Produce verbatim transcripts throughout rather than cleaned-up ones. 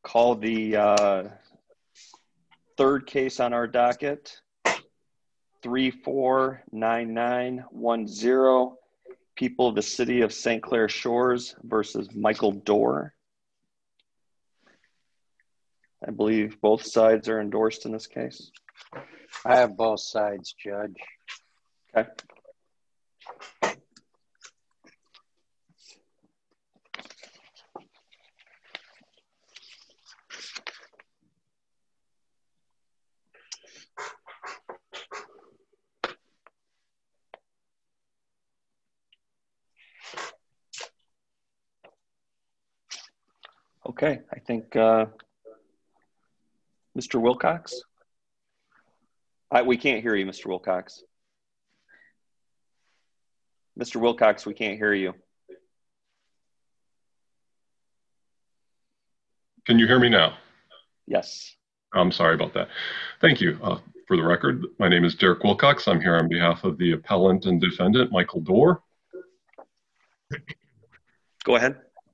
Call the uh, third case on our docket, three four nine nine one zero, People of the City of Saint Clair Shores versus Michael Dorr. I believe both sides are endorsed in this case. I have both sides, Judge. Okay. Okay, I think uh, Mister Wilcox? I, we can't hear you, Mister Wilcox. Mister Wilcox, we can't hear you. Can you hear me now? Yes. I'm sorry about that. Thank you. Uh, for the record, my name is Derek Wilcox. I'm here on behalf of the appellant and defendant, Michael Dorr. Go ahead.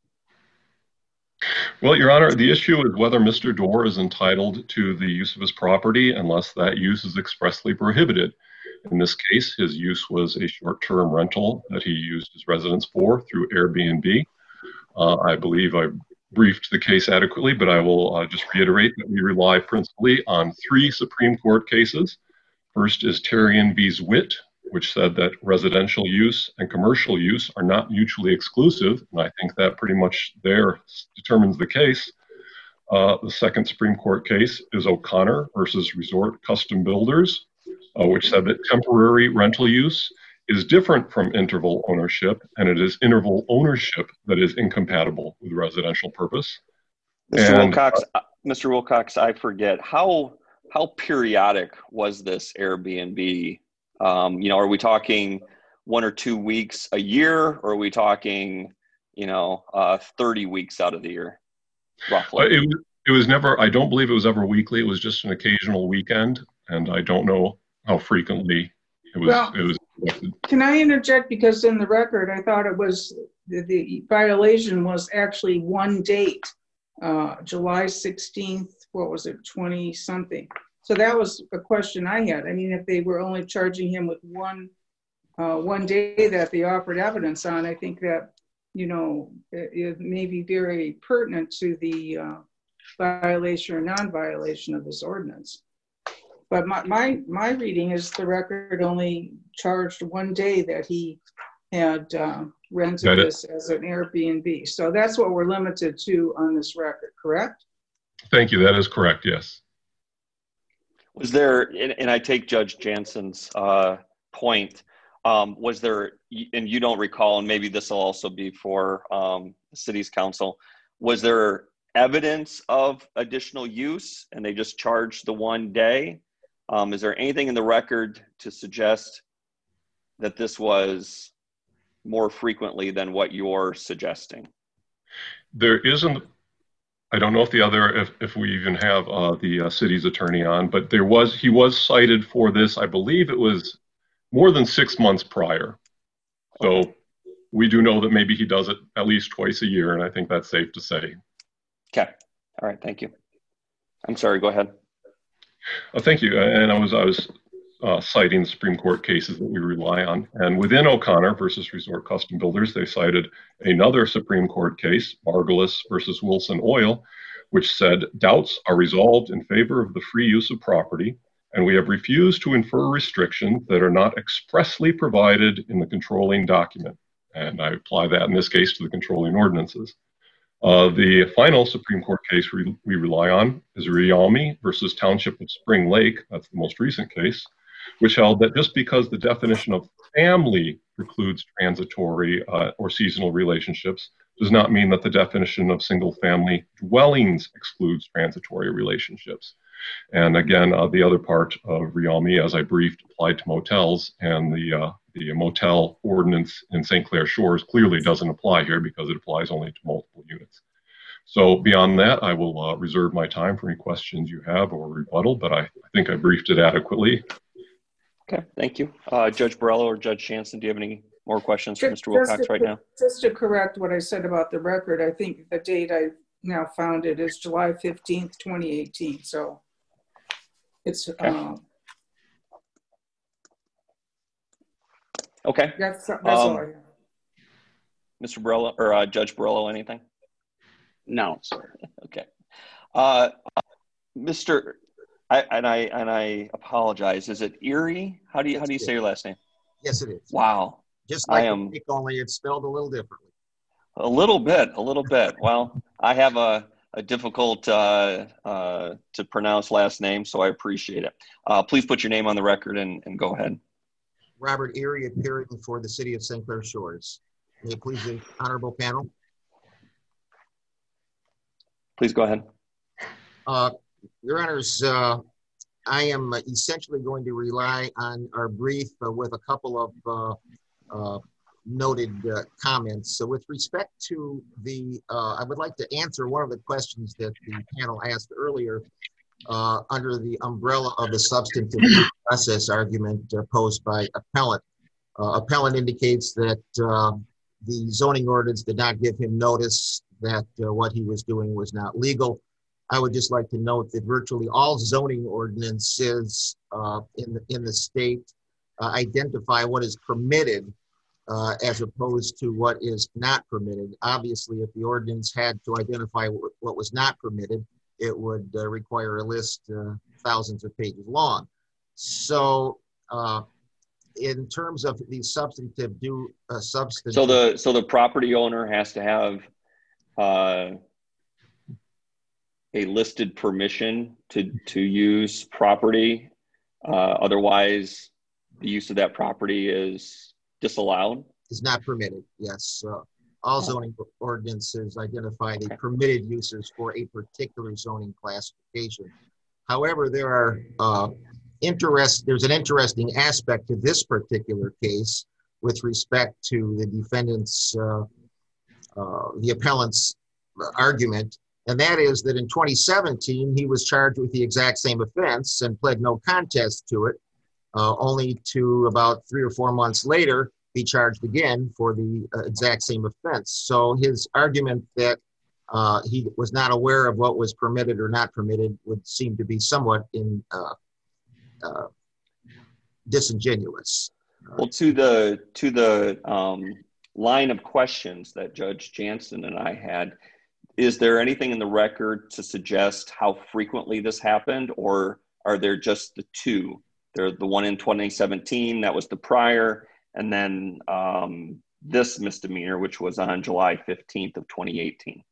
Well, Your Honor, the issue is whether Mister Dorr is entitled to the use of his property unless that use is expressly prohibited. In this case, his use was a short-term rental that he used his residence for through Airbnb. Uh, I believe I briefed the case adequately, but I will uh, just reiterate that we rely principally on three Supreme Court cases. First is Terrian v. Zwitt, which said that residential use and commercial use are not mutually exclusive, and I think that pretty much there determines the case. Uh, the second Supreme Court case is O'Connor versus Resort Custom Builders, uh, which said that temporary rental use is different from interval ownership, and it is interval ownership that is incompatible with residential purpose. Mister And, Wilcox, uh, Mister Wilcox, I forget, how, how periodic was this Airbnb? Um, you know, are we talking one or two weeks a year, or are we talking, you know, uh, thirty weeks out of the year, roughly? Uh, it, it was never, I don't believe it was ever weekly. It was just an occasional weekend, and I don't know how frequently it was. Well, it was. Can I interject? Because in the record, I thought it was, the, the violation was actually one date, uh, July sixteenth, what was it, twenty something. So that was a question I had. I mean, if they were only charging him with one uh, one day that they offered evidence on, I think that, you know, it, it may be very pertinent to the uh, violation or non-violation of this ordinance. But my, my, my reading is the record only charged one day that he had uh, rented this as an Airbnb. So that's what we're limited to on this record, correct? Thank you. That is correct, yes. Was there, and, and I take Judge Jansen's uh, point, um, was there, and you don't recall, and maybe this will also be for um, the city's council, was there evidence of additional use and they just charged the one day? Um, is there anything in the record to suggest that this was more frequently than what you're suggesting? There isn't. I don't know if the other, if, if we even have uh, the uh, city's attorney on, but there was, he was cited for this. I believe it was more than six months prior. So we do know that maybe he does it at least twice a year, and I think that's safe to say. Okay. All right. Thank you. I'm sorry. Go ahead. Uh, thank you. And I was, I was uh, citing the Supreme Court cases that we rely on. And within O'Connor versus Resort Custom Builders, they cited another Supreme Court case, Margulis versus Wilson Oil, which said doubts are resolved in favor of the free use of property, and we have refused to infer restrictions that are not expressly provided in the controlling document. And I apply that in this case to the controlling ordinances. Uh, the final Supreme Court case we, we rely on is Rialmi versus Township of Spring Lake. That's the most recent case, which held that just because the definition of family precludes transitory uh, or seasonal relationships does not mean that the definition of single family dwellings excludes transitory relationships. And again, uh, the other part of Rialmi, as I briefed, applied to motels, and the uh, the motel ordinance in Saint Clair Shores clearly doesn't apply here because it applies only to multiple units. So beyond that, I will uh, reserve my time for any questions you have or rebuttal, but I, I think I briefed it adequately. Okay, thank you. Uh, Judge Borello or Judge Jansen, do you have any more questions for Just, Mister Wilcox to, right now? Just to correct what I said about the record, I think the date I now found it as July fifteenth, twenty eighteen. So it's, Okay. um, Okay. that's, that's Um, all I have. Mister Borello or uh, Judge Borello, anything? No, sir. Okay. Uh, Mister I, and I and I apologize. Is it Erie? How do you how do you say your last name? Yes, it is. Wow. Just I like am the Greek, only it's spelled a little differently. a little bit, a little bit. Well, I have a, a difficult uh, uh, to pronounce last name, so I appreciate it. Uh, please put your name on the record and, and go ahead. Robert Erie, appearing for the city of Saint Clair Shores. May it please the honorable panel. Please go ahead. Uh, Your honors, uh, I am essentially going to rely on our brief uh, with a couple of uh, uh, noted uh, comments. So with respect to the, uh, I would like to answer one of the questions that the panel asked earlier uh, under the umbrella of the substantive due process argument uh, posed by appellant. Uh, appellant indicates that uh, the zoning ordinance did not give him notice that uh, what he was doing was not legal. I would just like to note that virtually all zoning ordinances uh, in, the, in the state uh, identify what is permitted uh, as opposed to what is not permitted. Obviously, if the ordinance had to identify what, what was not permitted, it would uh, require a list uh, thousands of pages long. So uh, in terms of the substantive due uh, substantive. So the so the property owner has to have uh, a listed permission to to use property. Uh, otherwise, the use of that property is disallowed. Is not permitted. Yes, uh, all zoning ordinances identify the Okay. permitted uses for a particular zoning classification. However, there are uh, interest. There's an interesting aspect to this particular case with respect to the defendant's, uh, uh, the appellant's argument, and that is that in twenty seventeen he was charged with the exact same offense and pled no contest to it, uh, only to about three or four months later be charged again for the uh, exact same offense. So his argument that uh, he was not aware of what was permitted or not permitted would seem to be somewhat in uh, uh, disingenuous. Well, to the to the um, line of questions that Judge Jansen and I had, is there anything in the record to suggest how frequently this happened, or are there just the two? There, the one in twenty seventeen, that was the prior, and then um, this misdemeanor, which was on July fifteenth of twenty eighteen.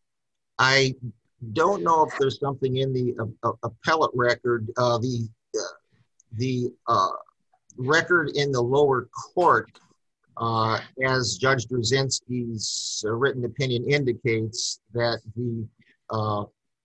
I don't know if there's something in the uh, uh, appellate record, uh, the uh, the uh, record in the lower court, uh, as Judge Drzezinski's uh, written opinion indicates, that the uh,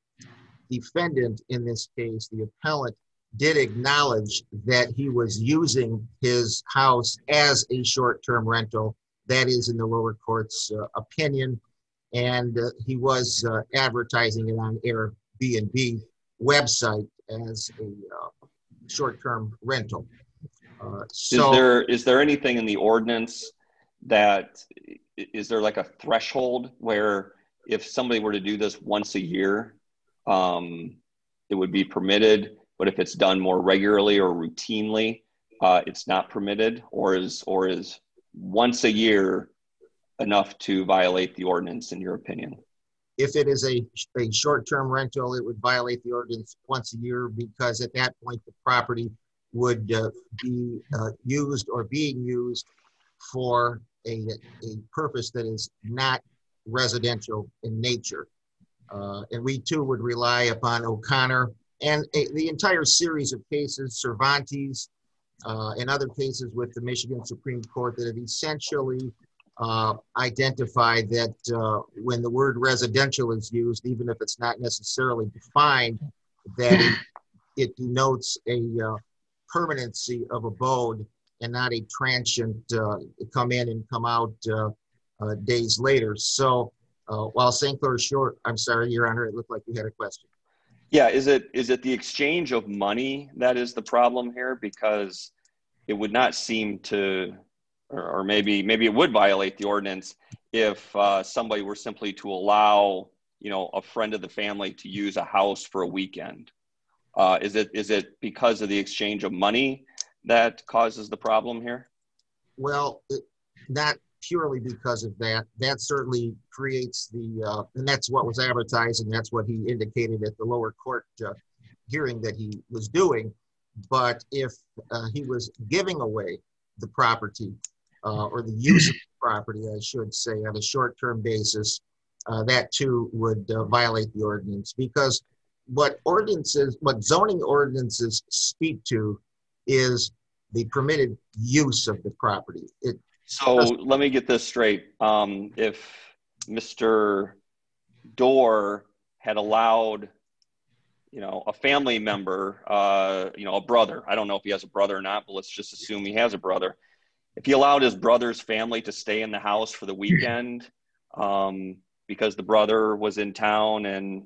defendant in this case, the appellant, did acknowledge that he was using his house as a short-term rental. That is in the lower court's uh, opinion. And uh, he was uh, advertising it on Airbnb website as a uh, short-term rental. Uh, so is there is there anything in the ordinance that, is there like a threshold where if somebody were to do this once a year, um, it would be permitted, but if it's done more regularly or routinely, uh, it's not permitted? Or is or is once a year enough to violate the ordinance, in your opinion? if it is a, a short-term rental, it would violate the ordinance once a year, because at that point the property would uh, be uh, used or being used for a, a purpose that is not residential in nature. Uh, and we too would rely upon O'Connor and a, the entire series of cases, Cervantes, uh, and other cases with the Michigan Supreme Court, that have essentially uh, identified that uh, when the word residential is used, even if it's not necessarily defined, that it, it denotes a uh, permanency of abode and not a transient uh, come in and come out uh, uh, days later. So uh, while Saint Clair Shore, I'm sorry, Your Honor, it looked like you had a question. Yeah, is it is it the exchange of money that is the problem here? Because it would not seem to, or, or maybe maybe it would violate the ordinance if uh, somebody were simply to allow you know, a friend of the family to use a house for a weekend? Uh, is it is it because of the exchange of money that causes the problem here? Well, it, not purely because of that. That certainly creates the, uh, and that's what was advertised, and that's what he indicated at the lower court uh, hearing that he was doing. But if uh, he was giving away the property uh, or the use of the property, I should say, on a short-term basis, uh, that too would uh, violate the ordinance, because what ordinances, what zoning ordinances speak to is the permitted use of the property. It, so let me get this straight. Um, if Mister Dorr had allowed, you know, a family member, uh, you know, a brother, I don't know if he has a brother or not, but let's just assume he has a brother. If he allowed his brother's family to stay in the house for the weekend um, because the brother was in town and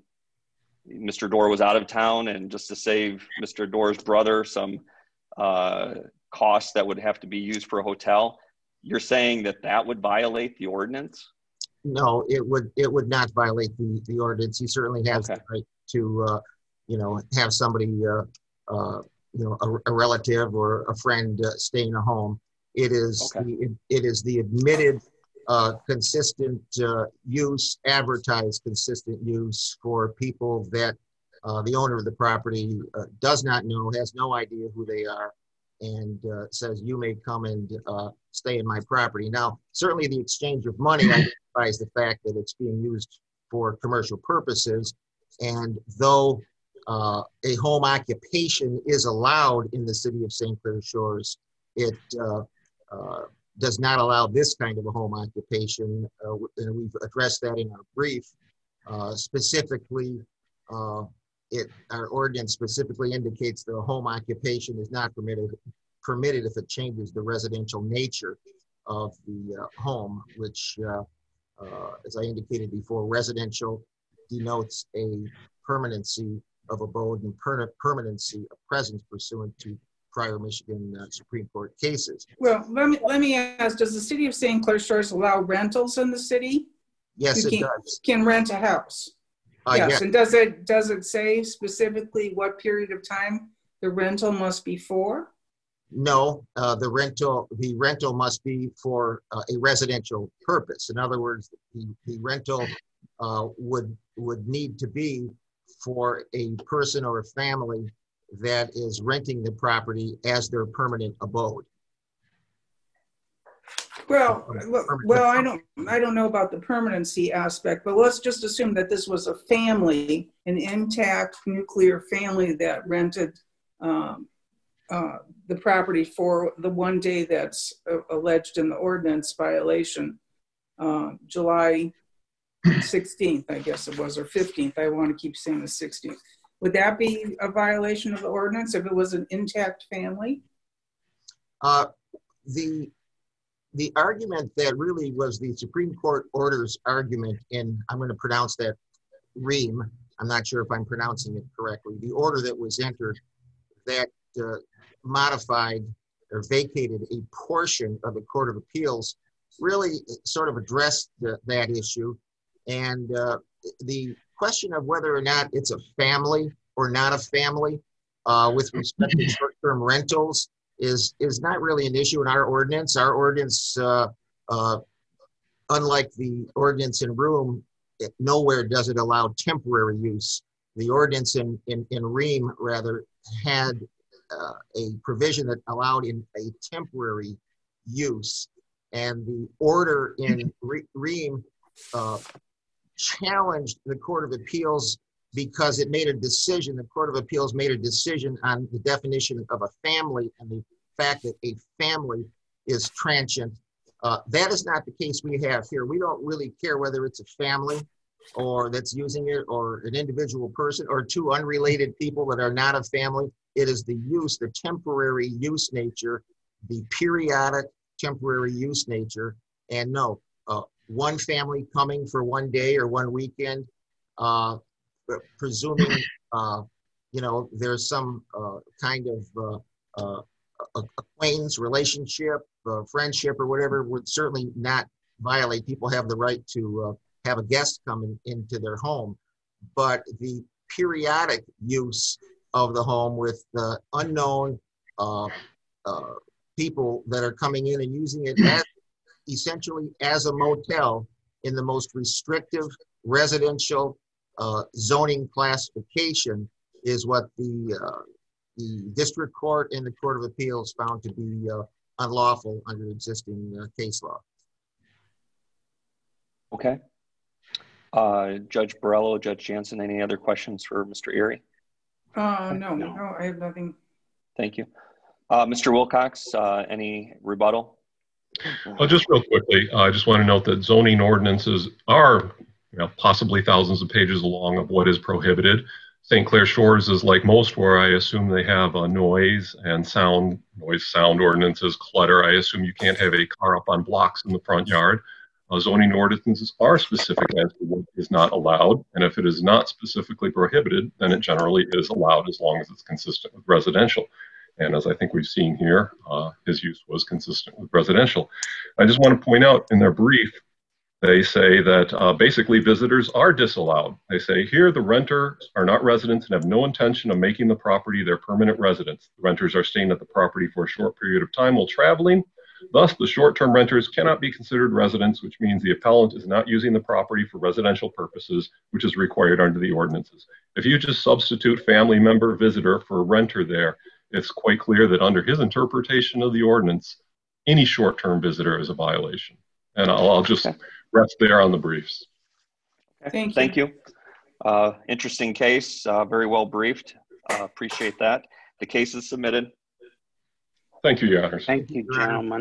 Mister Dorr was out of town, and just to save Mister Dorr's brother some uh, costs that would have to be used for a hotel, you're saying that that would violate the ordinance? No, it would it would not violate the, the ordinance. He certainly has Okay. the right to, uh, you know, have somebody, uh, uh, you know, a, a relative or a friend uh, stay in a home. It is Okay. the, it, it is the admitted, uh, consistent uh, use, advertised consistent use for people that uh, the owner of the property uh, does not know, has no idea who they are, and uh, says, you may come and uh, stay in my property. Now, certainly the exchange of money identifies the fact that it's being used for commercial purposes. And though uh, a home occupation is allowed in the city of Saint Clair Shores, it uh, uh, does not allow this kind of a home occupation. Uh, and we've addressed that in our brief. Uh, specifically, uh, It, our ordinance specifically indicates that a home occupation is not permitted permitted if it changes the residential nature of the uh, home, which, uh, uh, as I indicated before, residential denotes a permanency of abode and per permanency of presence pursuant to prior Michigan uh, Supreme Court cases. Well, let me, let me ask, does the city of Saint Clair Shores allow rentals in the city? Yes, You it can, does. can rent a house? Uh, Yes, yes. and does it, does it say specifically what period of time the rental must be for? No, uh, the rental the rental must be for uh, a residential purpose. In other words, the, the rental uh, would would need to be for a person or a family that is renting the property as their permanent abode. Well, well, I don't, I don't know about the permanency aspect, but let's just assume that this was a family, an intact nuclear family that rented um, uh, the property for the one day that's uh, alleged in the ordinance violation, uh, July sixteenth, I guess it was, or fifteenth. I want to keep saying the sixteenth. Would that be a violation of the ordinance if it was an intact family? Uh, the The argument that really was the Supreme Court order's argument in, I'm going to pronounce that, Ream, I'm not sure if I'm pronouncing it correctly, the order that was entered that uh, modified or vacated a portion of the Court of Appeals really sort of addressed the, that issue. And uh, the question of whether or not it's a family or not a family uh, with respect to short-term rentals is is not really an issue in our ordinance. Our ordinance, uh, uh, unlike the ordinance in Room, it, nowhere does it allow temporary use. The ordinance in, in, in Ream, rather, had uh, a provision that allowed in a temporary use. And the order in Ream uh, challenged the Court of Appeals because it made a decision, the Court of Appeals made a decision on the definition of a family and the fact that a family is transient. Uh, that is not the case we have here. We don't really care whether it's a family or that's using it or an individual person or two unrelated people that are not a family. It is the use, the temporary use nature, the periodic temporary use nature. And no, uh, one family coming for one day or one weekend, uh, presuming, uh, you know, there's some uh, kind of uh, uh, acquaintance, relationship, uh, friendship, or whatever, would certainly not violate. People have the right to uh, have a guest coming into their home, but the periodic use of the home with uh, unknown uh, uh, people that are coming in and using it as essentially as a motel in the most restrictive residential uh, zoning classification is what the uh, the district court and the Court of Appeals found to be uh, unlawful under existing uh, case law. Okay. Uh, Judge Borello, Judge Jansen, any other questions for Mister Erie? Uh, no, no, I have nothing. Thank you. Uh, Mister Wilcox, uh, any rebuttal? Well, just real quickly, uh, I just want to note that zoning ordinances are, you know, possibly thousands of pages long of what is prohibited. Saint Clair Shores is like most, where I assume they have a noise and sound, noise, sound ordinances, clutter. I assume you can't have a car up on blocks in the front yard. Uh, zoning ordinances are specific as to what is not allowed, and if it is not specifically prohibited, then it generally is allowed as long as it's consistent with residential. And as I think we've seen here, uh, his use was consistent with residential. I just want to point out in their brief, they say that uh, basically visitors are disallowed. They say here the renters are not residents and have no intention of making the property their permanent residence. The renters are staying at the property for a short period of time while traveling. Thus, the short-term renters cannot be considered residents, which means the appellant is not using the property for residential purposes, which is required under the ordinances. If you just substitute family member visitor for renter there, it's quite clear that under his interpretation of the ordinance, any short-term visitor is a violation. And I'll, I'll just Okay. rest there on the briefs. Okay. Thank you. Thank you. Uh, interesting case, uh, very well briefed. Uh, appreciate that. The case is submitted. Thank you, Your Honors. Thank you, gentlemen.